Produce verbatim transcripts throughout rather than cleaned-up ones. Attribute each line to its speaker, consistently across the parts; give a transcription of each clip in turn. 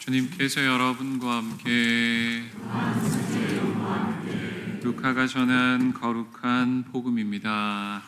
Speaker 1: 주님께서 여러분과 함께 루카가 전한 거룩한 복음입니다.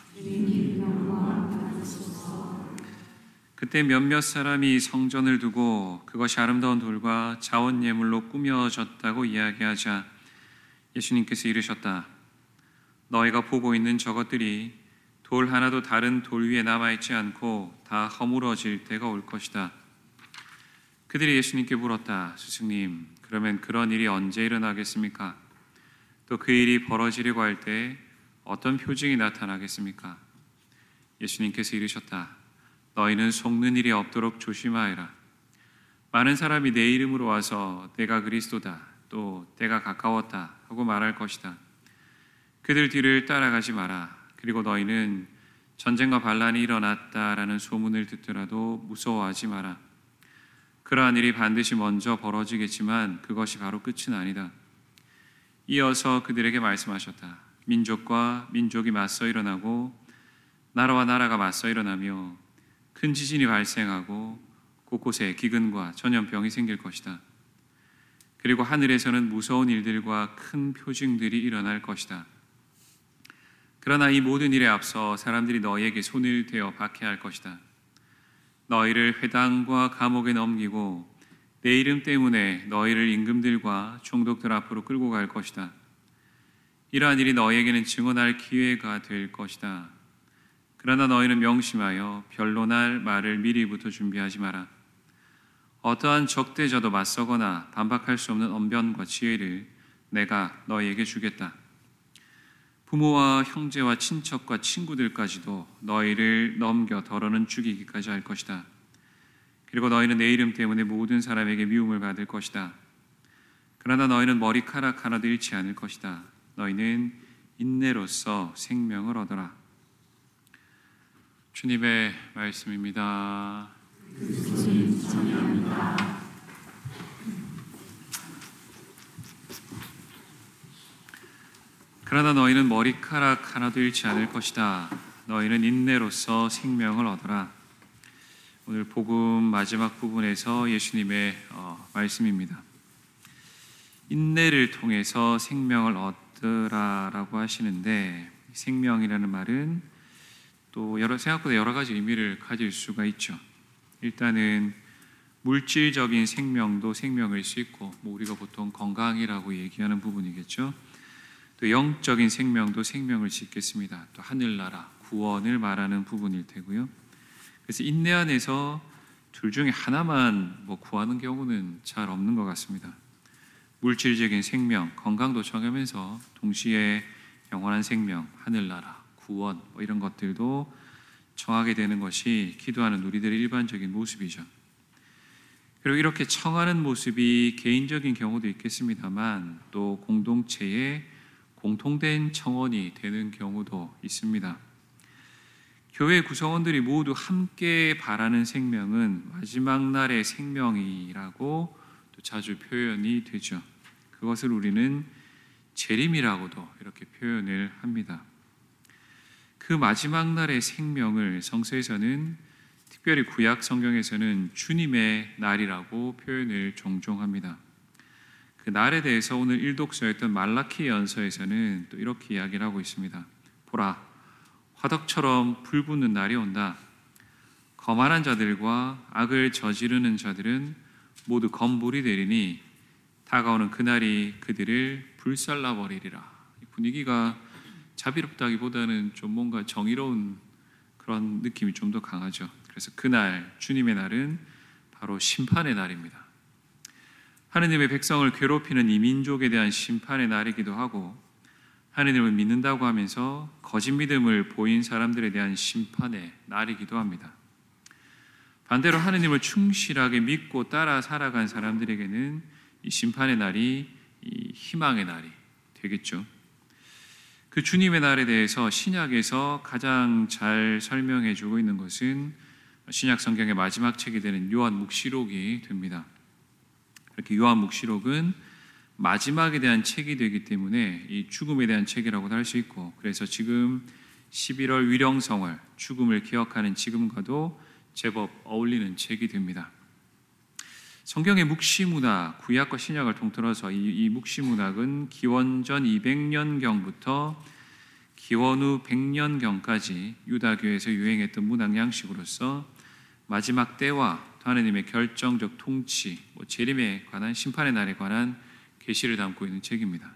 Speaker 1: 그때 몇몇 사람이 성전을 두고 그것이 아름다운 돌과 자원 예물로 꾸며졌다고 이야기하자 예수님께서 이르셨다. 너희가 보고 있는 저것들이 돌 하나도 다른 돌 위에 남아있지 않고 다 허물어질 때가 올 것이다. 그들이 예수님께 물었다. 스승님, 그러면 그런 일이 언제 일어나겠습니까? 또 그 일이 벌어지려고 할 때 어떤 표징이 나타나겠습니까? 예수님께서 이르셨다. 너희는 속는 일이 없도록 조심하여라. 많은 사람이 내 이름으로 와서 내가 그리스도다, 또 때가 가까웠다 하고 말할 것이다. 그들 뒤를 따라가지 마라. 그리고 너희는 전쟁과 반란이 일어났다라는 소문을 듣더라도 무서워하지 마라. 그러한 일이 반드시 먼저 벌어지겠지만 그것이 바로 끝은 아니다. 이어서 그들에게 말씀하셨다. 민족과 민족이 맞서 일어나고 나라와 나라가 맞서 일어나며 큰 지진이 발생하고 곳곳에 기근과 전염병이 생길 것이다. 그리고 하늘에서는 무서운 일들과 큰 표징들이 일어날 것이다. 그러나 이 모든 일에 앞서 사람들이 너희에게 손을 대어 박해할 것이다. 너희를 회당과 감옥에 넘기고 내 이름 때문에 너희를 임금들과 총독들 앞으로 끌고 갈 것이다. 이러한 일이 너희에게는 증언할 기회가 될 것이다. 그러나 너희는 명심하여 변론할 말을 미리부터 준비하지 마라. 어떠한 적대자도 맞서거나 반박할 수 없는 언변과 지혜를 내가 너희에게 주겠다. 부모와 형제와 친척과 친구들까지도 너희를 넘겨 더러는 죽이기까지 할 것이다. 그리고 너희는 내 이름 때문에 모든 사람에게 미움을 받을 것이다. 그러나 너희는 머리카락 하나도 잃지 않을 것이다. 너희는 인내로써 생명을 얻어라. 주님의 말씀입니다.
Speaker 2: 주님 찬양합니다.
Speaker 1: 그러나 너희는 머리카락 하나도 잃지 않을 것이다. 너희는 인내로써 생명을 얻어라. 오늘 복음 마지막 부분에서 예수님의 어, 말씀입니다. 인내를 통해서 생명을 얻으라라고 하시는데 생명이라는 말은 또 여러, 생각보다 여러 가지 의미를 가질 수가 있죠. 일단은 물질적인 생명도 생명일 수 있고 뭐 우리가 보통 건강이라고 얘기하는 부분이겠죠. 또 영적인 생명도 생명을 짓겠습니다. 또 하늘나라, 구원을 말하는 부분일 테고요. 그래서 인내 안에서 둘 중에 하나만 뭐 구하는 경우는 잘 없는 것 같습니다. 물질적인 생명, 건강도 정하면서 동시에 영원한 생명, 하늘나라, 구원 뭐 이런 것들도 청하게 되는 것이 기도하는 우리들의 일반적인 모습이죠. 그리고 이렇게 청하는 모습이 개인적인 경우도 있겠습니다만 또 공동체의 공통된 청원이 되는 경우도 있습니다. 교회 구성원들이 모두 함께 바라는 생명은 마지막 날의 생명이라고 또 자주 표현이 되죠. 그것을 우리는 재림이라고도 이렇게 표현을 합니다. 그 마지막 날의 생명을 성서에서는 특별히 구약 성경에서는 주님의 날이라고 표현을 종종 합니다. 그 날에 대해서 오늘 일독서였던 말라키 연서에서는 또 이렇게 이야기를 하고 있습니다. 보라, 화덕처럼 불붙는 날이 온다. 거만한 자들과 악을 저지르는 자들은 모두 검불이 되리니 다가오는 그날이 그들을 불살라버리리라. 분위기가 자비롭다기보다는 좀 뭔가 정의로운 그런 느낌이 좀 더 강하죠. 그래서 그날, 주님의 날은 바로 심판의 날입니다. 하느님의 백성을 괴롭히는 이 민족에 대한 심판의 날이기도 하고 하느님을 믿는다고 하면서 거짓 믿음을 보인 사람들에 대한 심판의 날이기도 합니다. 반대로 하느님을 충실하게 믿고 따라 살아간 사람들에게는 이 심판의 날이 이 희망의 날이 되겠죠. 그 주님의 날에 대해서 신약에서 가장 잘 설명해 주고 있는 것은 신약 성경의 마지막 책이 되는 요한묵시록이 됩니다. 이렇게 요한묵시록은 마지막에 대한 책이 되기 때문에 이 죽음에 대한 책이라고도 할 수 있고, 그래서 지금 십일월 위령성월, 죽음을 기억하는 지금과도 제법 어울리는 책이 됩니다. 성경의 묵시문학, 구약과 신약을 통틀어서 이, 이 묵시문학은 기원전 이백 년경부터 기원 후 백 년경까지 유다교에서 유행했던 문학 양식으로서 마지막 때와 하나님의 결정적 통치, 뭐 재림에 관한, 심판의 날에 관한 계시를 담고 있는 책입니다.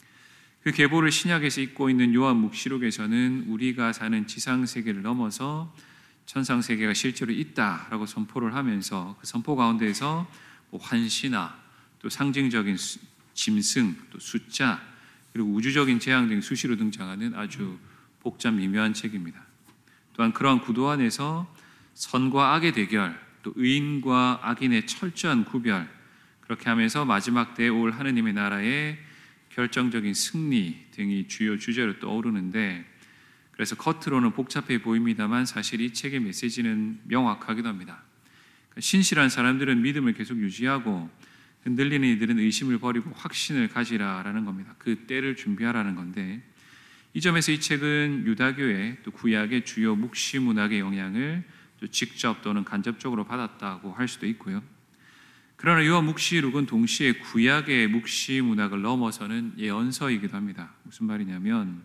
Speaker 1: 그 계보를 신약에서 읽고 있는 요한 묵시록에서는 우리가 사는 지상 세계를 넘어서 천상 세계가 실제로 있다라고 선포를 하면서 그 선포 가운데에서 뭐 환시나 또 상징적인 수, 짐승, 또 숫자, 그리고 우주적인 재앙 등 수시로 등장하는 아주 복잡 미묘한 책입니다. 또한 그러한 구도 안에서 선과 악의 대결, 또 의인과 악인의 철저한 구별, 그렇게 하면서 마지막 때에 올 하느님의 나라의 결정적인 승리 등이 주요 주제로 떠오르는데, 그래서 겉으로는 복잡해 보입니다만 사실 이 책의 메시지는 명확하기도 합니다. 신실한 사람들은 믿음을 계속 유지하고 흔들리는 이들은 의심을 버리고 확신을 가지라라는 겁니다. 그 때를 준비하라는 건데, 이 점에서 이 책은 유다교의 또 구약의 주요 묵시 문학의 영향을 또 직접 또는 간접적으로 받았다고 할 수도 있고요. 그러나 요한 묵시록은 동시에 구약의 묵시 문학을 넘어서는 예언서이기도 합니다. 무슨 말이냐면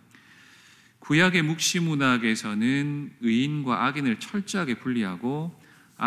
Speaker 1: 구약의 묵시 문학에서는 의인과 악인을 철저하게 분리하고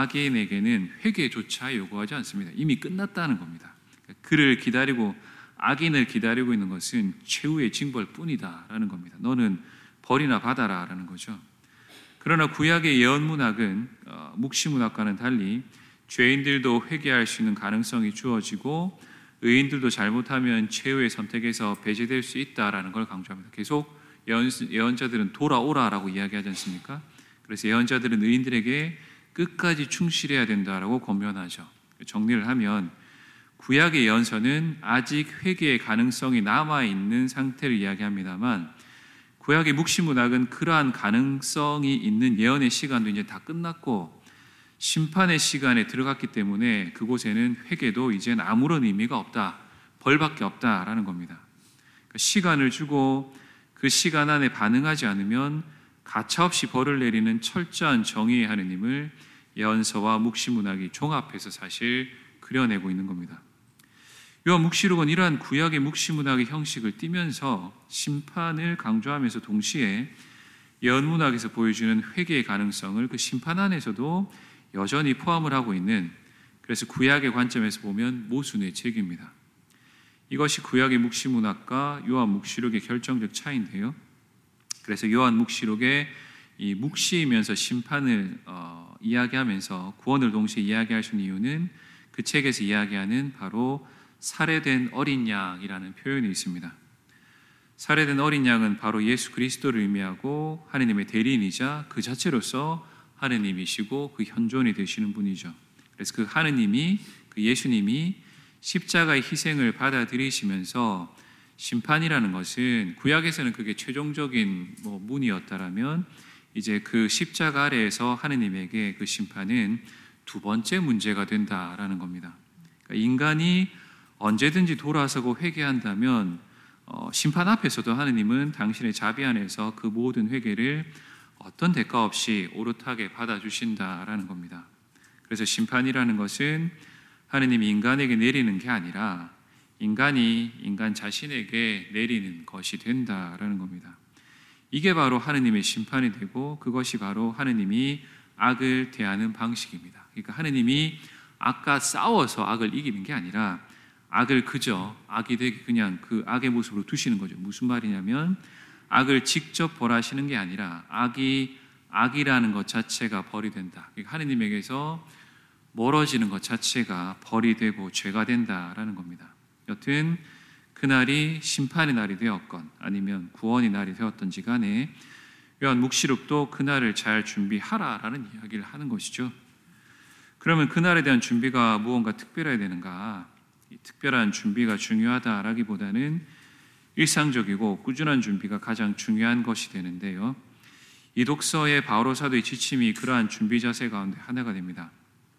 Speaker 1: 악인에게는 회개조차 요구하지 않습니다. 이미 끝났다는 겁니다. 그를 기다리고 악인을 기다리고 있는 것은 최후의 징벌뿐이다라는 겁니다. 너는 벌이나 받아라라는 거죠. 그러나 구약의 예언 문학은 어, 묵시 문학과는 달리 죄인들도 회개할 수 있는 가능성이 주어지고 의인들도 잘못하면 최후의 선택에서 배제될 수 있다라는 걸 강조합니다. 계속 예언, 예언자들은 돌아오라라고 이야기하지 않습니까? 그래서 예언자들은 의인들에게 끝까지 충실해야 된다라고 권면하죠. 정리를 하면 구약의 예언서는 아직 회개의 가능성이 남아있는 상태를 이야기합니다만 구약의 묵시 문학은 그러한 가능성이 있는 예언의 시간도 이제 다 끝났고 심판의 시간에 들어갔기 때문에 그곳에는 회개도 이제는 아무런 의미가 없다, 벌밖에 없다라는 겁니다. 시간을 주고 그 시간 안에 반응하지 않으면 가차없이 벌을 내리는 철저한 정의의 하느님을 예언서와 묵시 문학이 종합해서 사실 그려내고 있는 겁니다. 요한 묵시록은 이러한 구약의 묵시 문학의 형식을 띠면서 심판을 강조하면서 동시에 예언 문학에서 보여주는 회개의 가능성을 그 심판 안에서도 여전히 포함을 하고 있는, 그래서 구약의 관점에서 보면 모순의 책입니다. 이것이 구약의 묵시 문학과 요한 묵시록의 결정적 차이인데요. 그래서 요한 묵시록의 이 묵시이면서 심판을 어, 이야기하면서 구원을 동시에 이야기할 수 있는 이유는 그 책에서 이야기하는 바로 살해된 어린 양이라는 표현이 있습니다. 살해된 어린 양은 바로 예수 그리스도를 의미하고 하느님의 대리인이자 그 자체로서 하느님이시고 그 현존이 되시는 분이죠. 그래서 그 하느님이, 그 예수님이 십자가의 희생을 받아들이시면서 심판이라는 것은 구약에서는 그게 최종적인 뭐 문이었다라면 이제 그 십자가 아래에서 하느님에게 그 심판은 두 번째 문제가 된다라는 겁니다. 그러니까 인간이 언제든지 돌아서고 회개한다면 어, 심판 앞에서도 하느님은 당신의 자비 안에서 그 모든 회개를 어떤 대가 없이 오롯하게 받아주신다라는 겁니다. 그래서 심판이라는 것은 하느님이 인간에게 내리는 게 아니라 인간이 인간 자신에게 내리는 것이 된다라는 겁니다. 이게 바로 하느님의 심판이 되고 그것이 바로 하느님이 악을 대하는 방식입니다. 그러니까 하느님이 악과 싸워서 악을 이기는 게 아니라 악을 그저 악이 되게 그냥 그 악의 모습으로 두시는 거죠. 무슨 말이냐면 악을 직접 벌하시는 게 아니라 악이 악이라는 것 자체가 벌이 된다. 그러니까 하느님에게서 멀어지는 것 자체가 벌이 되고 죄가 된다라는 겁니다. 여튼 그날이 심판의 날이 되었건 아니면 구원의 날이 되었던지 간에 요한 묵시록도 그날을 잘 준비하라라는 이야기를 하는 것이죠. 그러면 그날에 대한 준비가 무언가 특별해야 되는가? 이 특별한 준비가 중요하다라기보다는 일상적이고 꾸준한 준비가 가장 중요한 것이 되는데요. 이 독서의 바오로 사도의 지침이 그러한 준비 자세 가운데 하나가 됩니다.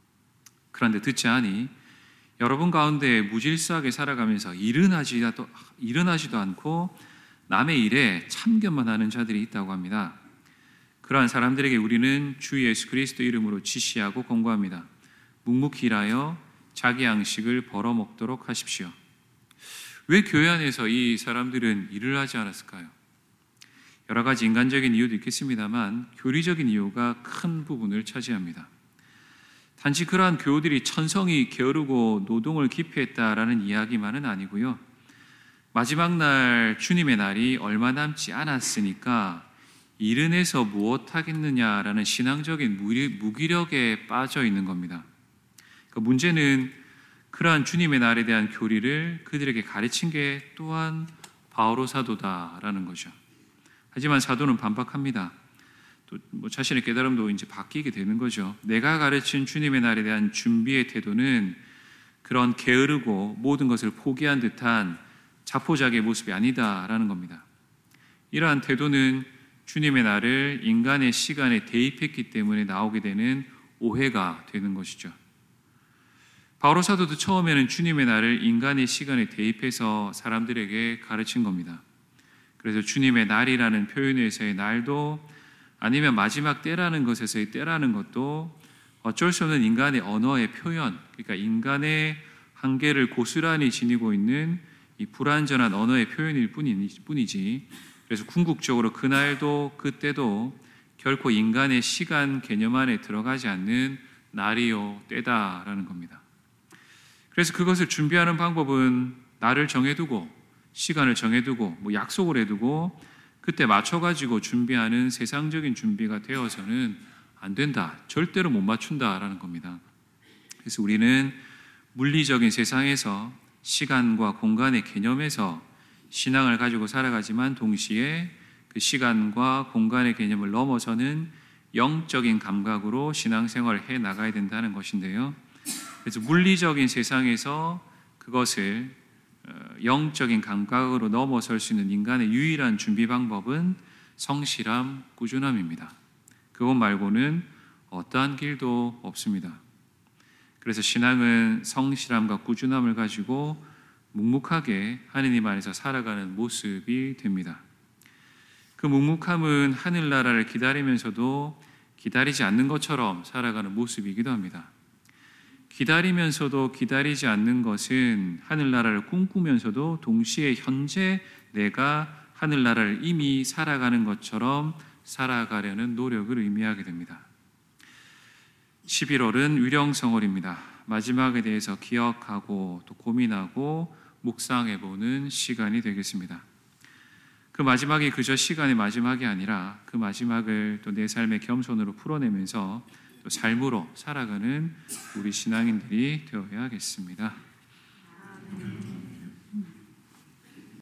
Speaker 1: 그런데 듣지 않이 여러분 가운데 무질서하게 살아가면서 일은 하지도, 일은 하지도 않고 남의 일에 참견만 하는 자들이 있다고 합니다. 그러한 사람들에게 우리는 주 예수 그리스도 이름으로 지시하고 권고합니다. 묵묵히 일하여 자기 양식을 벌어먹도록 하십시오. 왜 교회 안에서 이 사람들은 일을 하지 않았을까요? 여러 가지 인간적인 이유도 있겠습니다만 교리적인 이유가 큰 부분을 차지합니다. 단지 그러한 교우들이 천성이 게으르고 노동을 기피했다라는 이야기만은 아니고요. 마지막 날 주님의 날이 얼마 남지 않았으니까 일은 해서 무엇하겠느냐라는 신앙적인 무기력에 빠져 있는 겁니다. 그 문제는 그러한 주님의 날에 대한 교리를 그들에게 가르친 게 또한 바오로 사도다라는 거죠. 하지만 사도는 반박합니다. 또 뭐 자신의 깨달음도 이제 바뀌게 되는 거죠. 내가 가르친 주님의 날에 대한 준비의 태도는 그런 게으르고 모든 것을 포기한 듯한 자포자기의 모습이 아니다라는 겁니다. 이러한 태도는 주님의 날을 인간의 시간에 대입했기 때문에 나오게 되는 오해가 되는 것이죠. 바오로 사도도 처음에는 주님의 날을 인간의 시간에 대입해서 사람들에게 가르친 겁니다. 그래서 주님의 날이라는 표현에서의 날도 아니면 마지막 때라는 것에서의 때라는 것도 어쩔 수 없는 인간의 언어의 표현, 그러니까 인간의 한계를 고스란히 지니고 있는 이 불완전한 언어의 표현일 뿐이지, 그래서 궁극적으로 그날도 그때도 결코 인간의 시간 개념 안에 들어가지 않는 날이요 때다라는 겁니다. 그래서 그것을 준비하는 방법은 날을 정해두고 시간을 정해두고 뭐 약속을 해두고 그때 맞춰가지고 준비하는 세상적인 준비가 되어서는 안 된다, 절대로 못 맞춘다라는 겁니다. 그래서 우리는 물리적인 세상에서 시간과 공간의 개념에서 신앙을 가지고 살아가지만 동시에 그 시간과 공간의 개념을 넘어서는 영적인 감각으로 신앙생활을 해 나가야 된다는 것인데요. 그래서 물리적인 세상에서 그것을 영적인 감각으로 넘어설 수 있는 인간의 유일한 준비 방법은 성실함, 꾸준함입니다. 그것 말고는 어떠한 길도 없습니다. 그래서 신앙은 성실함과 꾸준함을 가지고 묵묵하게 하느님 안에서 살아가는 모습이 됩니다. 그 묵묵함은 하늘나라를 기다리면서도 기다리지 않는 것처럼 살아가는 모습이기도 합니다. 기다리면서도 기다리지 않는 것은 하늘나라를 꿈꾸면서도 동시에 현재 내가 하늘나라를 이미 살아가는 것처럼 살아가려는 노력을 의미하게 됩니다. 십일월은 위령성월입니다. 마지막에 대해서 기억하고 또 고민하고 묵상해보는 시간이 되겠습니다. 그 마지막이 그저 시간의 마지막이 아니라 그 마지막을 또 내 삶의 겸손으로 풀어내면서 또 삶으로 살아가는 우리 신앙인들이 되어야겠습니다.